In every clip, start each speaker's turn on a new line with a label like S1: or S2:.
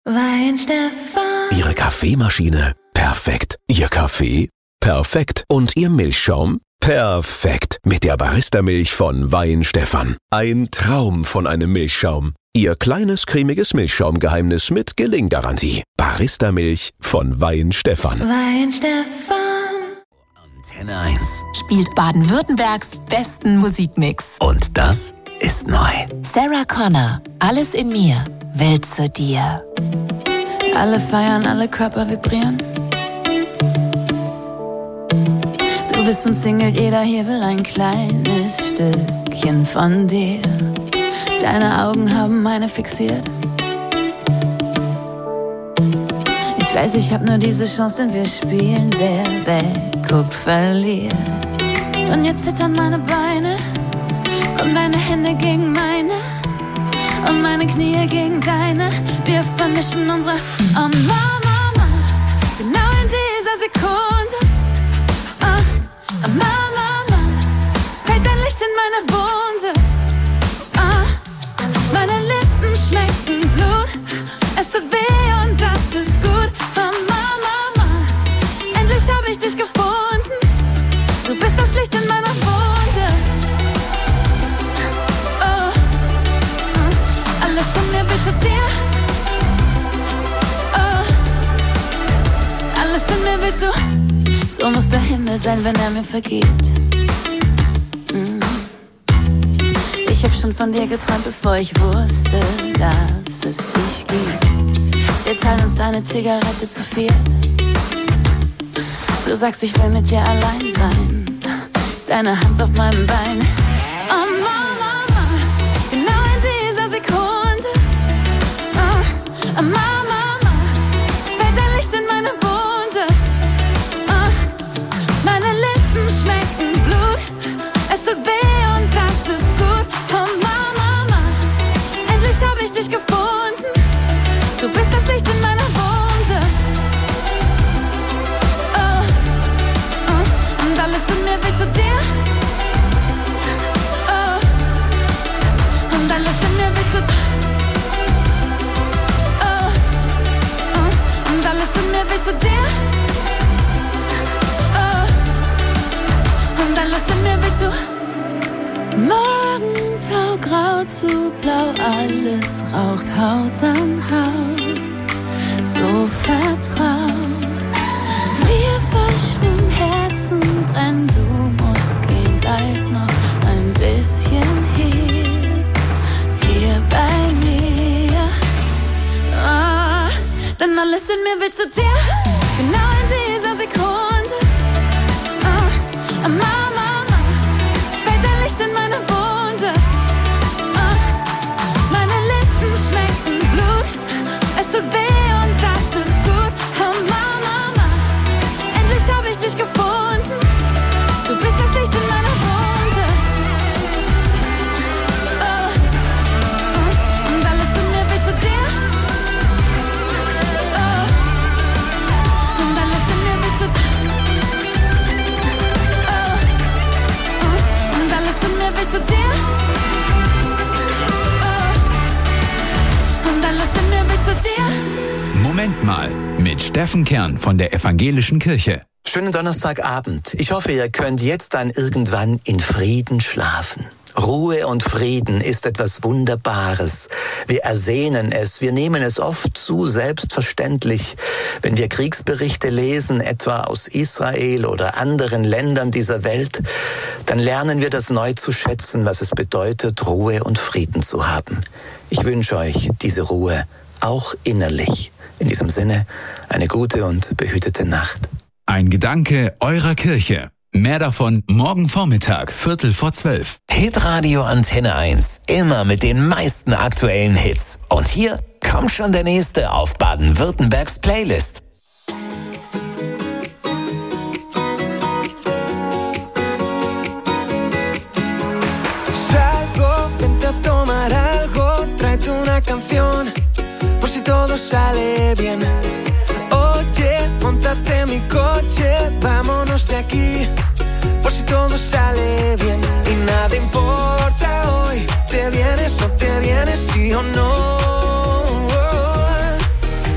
S1: Wein Stefan.
S2: Ihre Kaffeemaschine? Perfekt. Ihr Kaffee? Perfekt. Und Ihr Milchschaum? Perfekt. Mit der Barista-Milch von Wein Stefan. Ein Traum von einem Milchschaum. Ihr kleines, cremiges Milchschaumgeheimnis mit Gelinggarantie. Barista-Milch von Wein Stefan.
S1: Wein Stefan.
S3: Antenne 1
S4: spielt Baden-Württembergs besten Musikmix.
S3: und das ist neu.
S4: Sarah Connor, Alles in mir, Welt zu dir.
S5: Alle feiern, alle Körper vibrieren. Du bist umzingelt, jeder hier will ein kleines Stückchen von dir. Deine Augen haben meine fixiert. Ich weiß, ich hab nur diese Chance, denn wir spielen, wer wegguckt, verliert. Und jetzt zittern meine Beine, kommen deine Hände gegen meine und meine Knie gegen deine. Wir vermischen unsere Mama, genau in dieser Sekunde. Mama, fällt dein Licht in meine Wunde. Meine Lippen schmecken Blut, es tut weh und das ist gut. Mama, endlich hab ich dich gefunden. Du bist das Licht in meiner Wunde. Alles in mir will zu dir. Alles in mir will zu. So muss der Himmel sein, wenn er mir vergibt. Ich hab schon von dir geträumt, bevor ich wusste, dass es dich gibt. Wir teilen uns deine Zigarette zu viel. Du sagst, ich will mit dir allein sein. Deine Hand auf meinem Bein. Mama, genau in dieser Sekunde. Mama, fällt dein Licht in meine Wunde. Meine Lippen schmecken Blut. Es tut weh und das ist gut. Mama, endlich hab ich dich gefunden. Du bist das Licht in meiner Wunde. Und alles in mir will zu dir. Und alles in mir will zu dir. Und alles in mir will zu dir. Und alles in mir will zu. Morgentau, grau zu blau, alles raucht Haut an Haut. So vertraut. Wir verschwimmen, Herzen brennen, du musst gehen, bleib noch ein bisschen hier bei mir. Denn alles in mir will zu dir, genau in dieser Sekunde. Mama, fällt dein Licht in meine Wunde. Meine Lippen schmecken Blut, es tut weh und das ist gut. Mama, endlich hab ich dich gefunden. Du bist das Licht in meiner Wunde. Und alles in mir will zu dir. Und alles in mir will zu dir. Und alles in mir will zu dir. Und alles in mir will zu dir.
S3: Moment mal, mit Steffen Kern von der Evangelischen Kirche.
S6: Schönen Donnerstagabend. Ich hoffe, ihr könnt jetzt dann irgendwann in Frieden schlafen. Ruhe und Frieden ist etwas Wunderbares. Wir ersehnen es, wir nehmen es oft zu selbstverständlich. Wenn wir Kriegsberichte lesen, etwa aus Israel oder anderen Ländern dieser Welt, dann lernen wir das neu zu schätzen, was es bedeutet, Ruhe und Frieden zu haben. Ich wünsche euch diese Ruhe, auch innerlich. In diesem Sinne, eine gute und behütete Nacht.
S3: Ein Gedanke eurer Kirche. Mehr davon morgen Vormittag, 11:45.
S2: Hitradio Antenne 1. Immer mit den meisten aktuellen Hits. Und hier kommt schon der nächste auf Baden-Württembergs Playlist.
S7: Salgo, vente a tomar algo, tráete una canción, por si todo sale bien. Oye, móntate en mi coche, vámonos de aquí, por si todo sale bien. Y nada importa hoy, te vienes o te vienes, sí o no.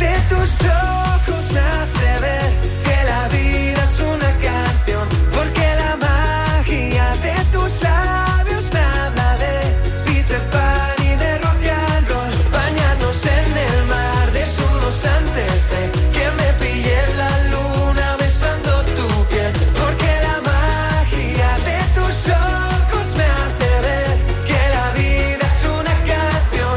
S7: de tus ojos me hace ver que la vida es una canción, porque la magia de tus labios me habla de Peter Pan y de rock and roll. Bañarnos en el mar desnudos antes de que me pille la luna besando tu piel, porque la magia de tus ojos me hace ver que la vida es una canción.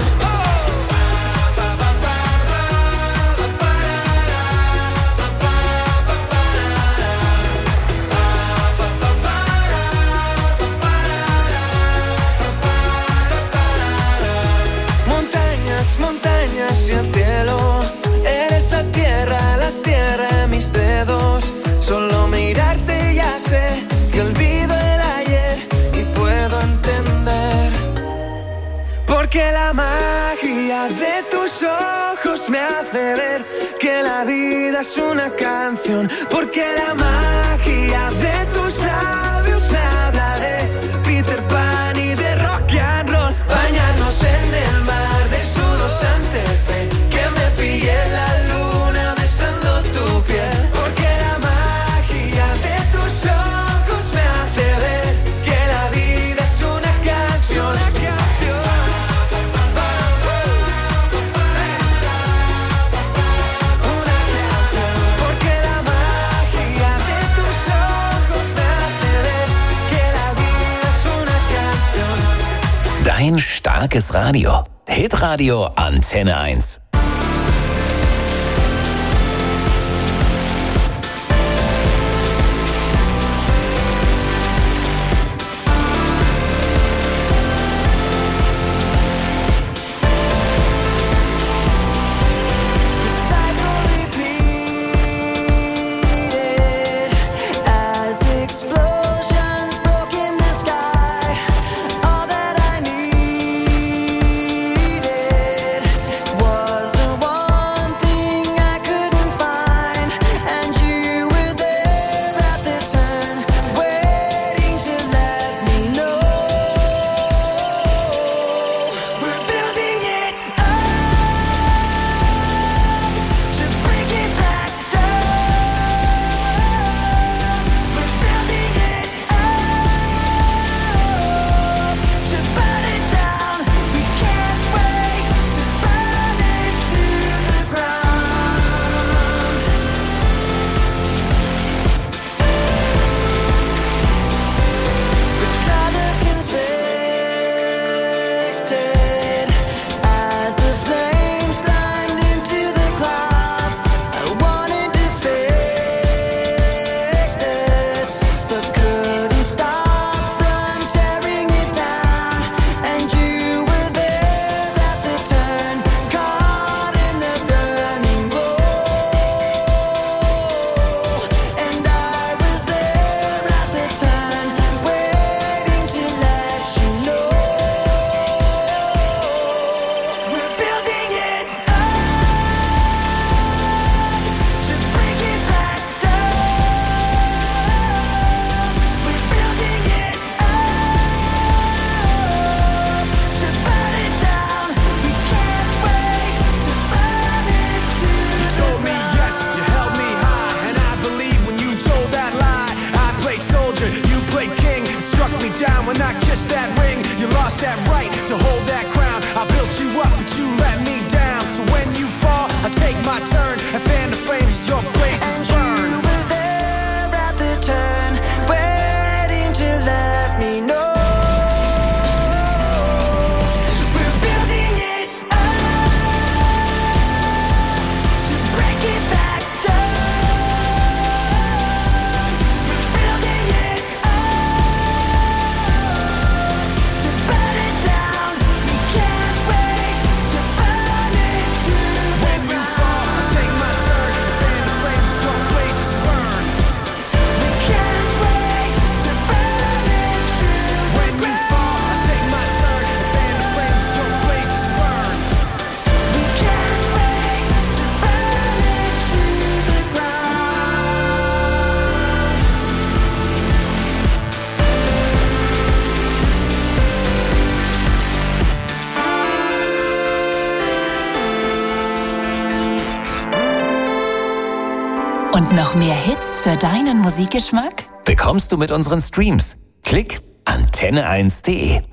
S7: Montañas, montañas y el cielo, eres la tierra en mis dedos. Solo mirarte ya sé que olvido el ayer y puedo entender, porque la magia de tus ojos me hace ver que la vida es una canción, porque la magia de tus labios me habla de Peter Pan y de rock and roll. Bañarnos en el mar desnudos antes de que me pille la luna besando tu piel, porque la magia de tus ojos me hace ver que la vida es una canción, una canción. Una canción, porque la magia de tus ojos me hace ver que la vida es una canción.
S8: Dein starkes Radio. Hitradio Antenne 1.
S7: As explosions broke in the sky, all that I needed was
S4: Und noch mehr Hits für deinen Musikgeschmack?
S8: Bekommst du mit unseren Streams. Klick antenne1.de.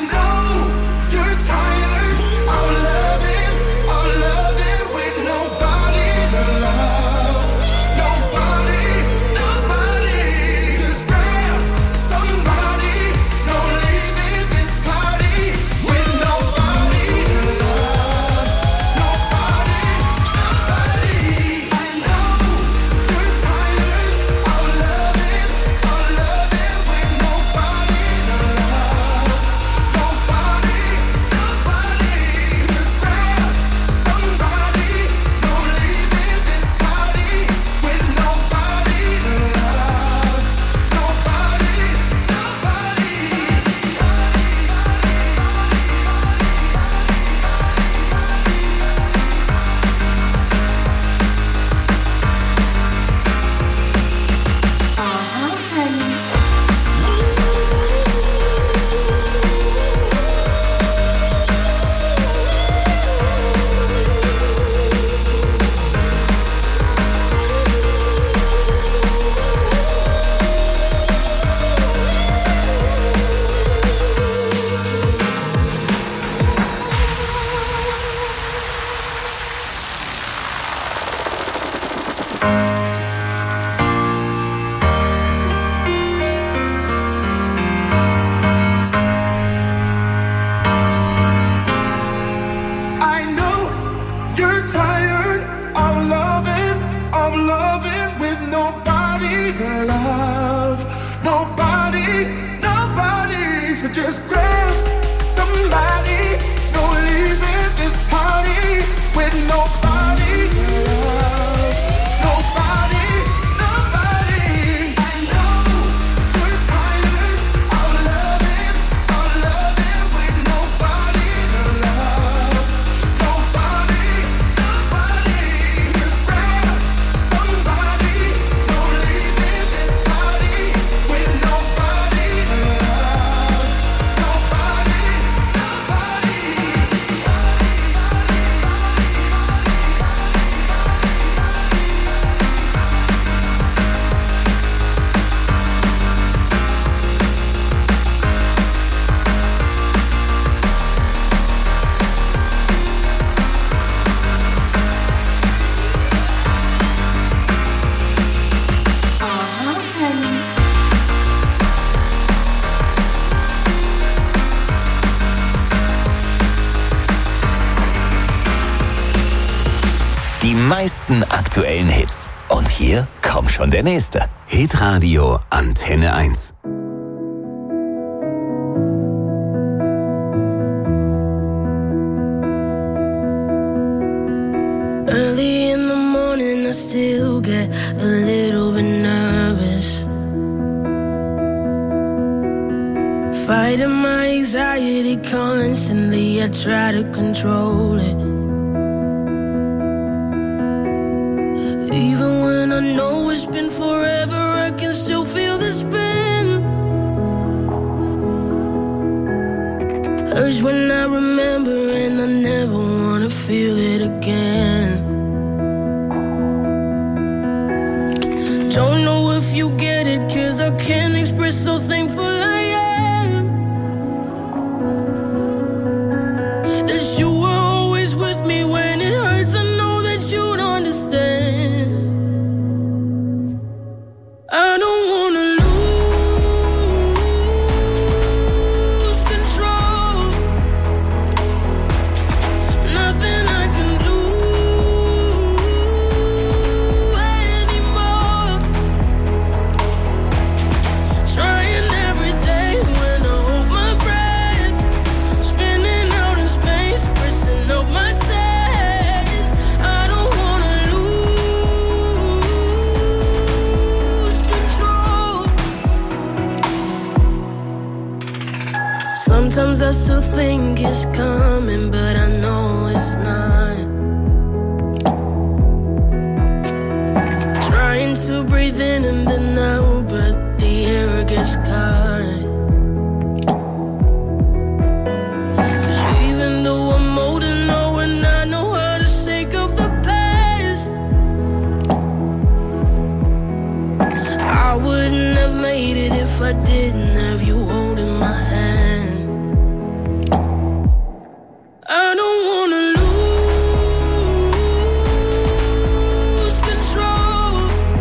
S8: Die meisten aktuellen Hits. Und hier kommt schon der nächste. Hitradio Antenne 1.
S9: Early in the morning I still get a little bit nervous. Fighting my anxiety constantly, I try to control it. Even when I know it's been forever, I can still feel the spin. Hurts when I remember and I never wanna feel it again. Don't know if you get it, 'cause I can't express so thankful I am. That you were always with me when it hurts, I know that you'd understand. I don't wanna lose control. Nothing I can do anymore. Trying every day when I hold my breath. Spinning out in space, pressing up my chest. I don't wanna lose control. Sometimes I still think it's coming, but I know it's not. Trying to breathe in and then out, but the air gets caught. 'Cause even though I'm older now and I know how to shake off the past, I didn't have you holding my hand. I don't wanna lose control.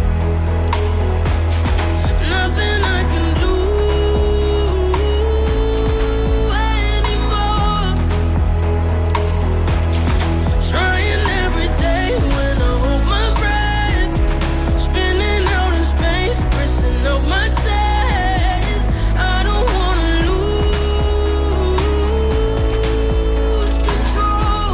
S9: Nothing I can do anymore. Trying every day when I hold my breath. Spinning out in space, pressing up my chest. I don't wanna lose control.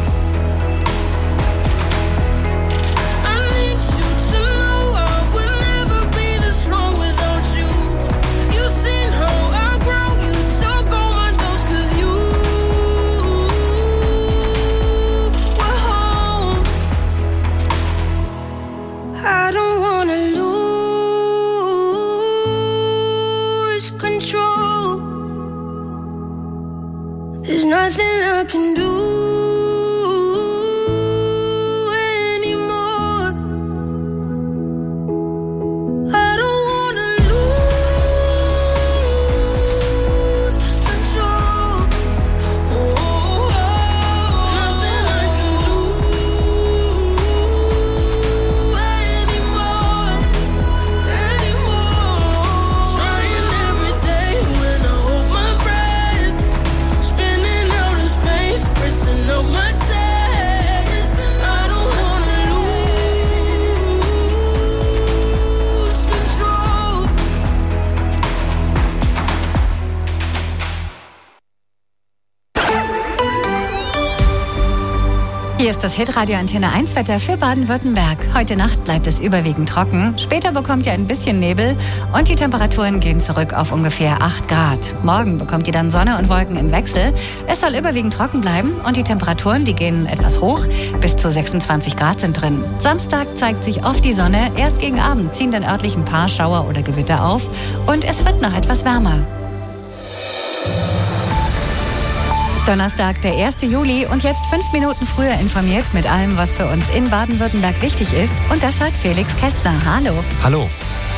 S9: I need you to know I would never be this strong without you. You've seen how I grow, you took all my doubts 'cause you were home. I don't wanna lose control. There's nothing I can do anymore. I don't wanna lose control. Nothing I can do anymore. Trying every day when I hold my breath. Spinning out in space, pressing up my chest. I don't wanna lose control.
S10: Hier ist das Hitradio Antenne 1 Wetter für Baden-Württemberg. Heute Nacht bleibt es überwiegend trocken. Später bekommt ihr ein bisschen Nebel und die Temperaturen gehen zurück auf ungefähr 8 Grad. Morgen bekommt ihr dann Sonne und Wolken im Wechsel. Es soll überwiegend trocken bleiben und die Temperaturen, die gehen etwas hoch. Bis zu 26 Grad sind drin. Samstag zeigt sich oft die Sonne. Erst gegen Abend ziehen dann örtlich ein paar Schauer oder Gewitter auf und es wird noch etwas wärmer. Donnerstag, der 1. Juli und jetzt 5 Minuten früher informiert mit allem, was für uns in Baden-Württemberg wichtig ist. Und das hat Felix Kästner. Hallo.
S11: Hallo.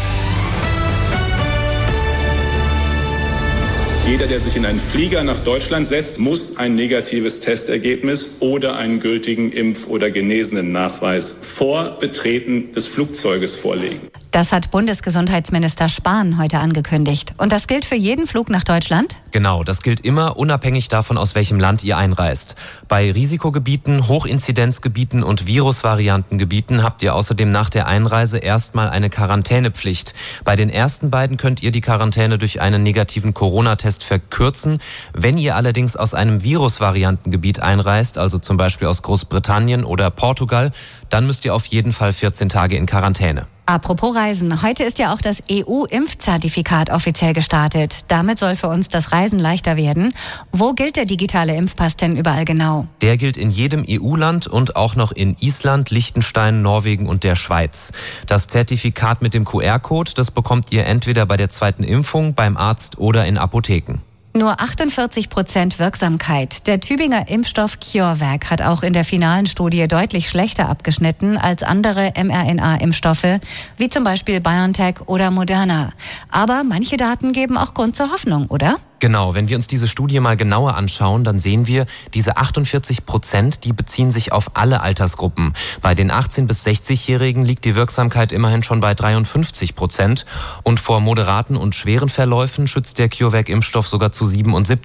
S12: Jeder, der sich in einen Flieger nach Deutschland setzt, muss ein negatives Testergebnis oder einen gültigen Impf- oder Genesenen-Nachweis vor Betreten des Flugzeuges vorlegen.
S10: Das hat Bundesgesundheitsminister Spahn heute angekündigt. Und das gilt für jeden Flug nach Deutschland?
S11: Genau, das gilt immer, unabhängig davon, aus welchem Land ihr einreist. Bei Risikogebieten, Hochinzidenzgebieten und Virusvariantengebieten habt ihr außerdem nach der Einreise erstmal eine Quarantänepflicht. Bei den ersten beiden könnt ihr die Quarantäne durch einen negativen Corona-Test verkürzen. Wenn ihr allerdings aus einem Virusvariantengebiet einreist, also zum Beispiel aus Großbritannien oder Portugal, dann müsst ihr auf jeden Fall 14 Tage in Quarantäne.
S10: Apropos Reisen, heute ist ja auch das EU-Impfzertifikat offiziell gestartet. Damit soll für uns das Reisen leichter werden. Wo gilt der digitale Impfpass denn überall genau?
S11: Der gilt in jedem EU-Land und auch noch in Island, Liechtenstein, Norwegen und der Schweiz. Das Zertifikat mit dem QR-Code, das bekommt ihr entweder bei der zweiten Impfung, beim Arzt oder in Apotheken.
S10: Nur 48% Wirksamkeit. Der Tübinger Impfstoff CureVac hat auch in der finalen Studie deutlich schlechter abgeschnitten als andere mRNA-Impfstoffe, wie zum Beispiel BioNTech oder Moderna. Aber manche Daten geben auch Grund zur Hoffnung, oder?
S11: Genau, wenn wir uns diese Studie mal genauer anschauen, dann sehen wir, diese 48%, die beziehen sich auf alle Altersgruppen. Bei den 18- bis 60-Jährigen liegt die Wirksamkeit immerhin schon bei 53%. Und vor moderaten und schweren Verläufen schützt der CureVac-Impfstoff sogar zu 77%.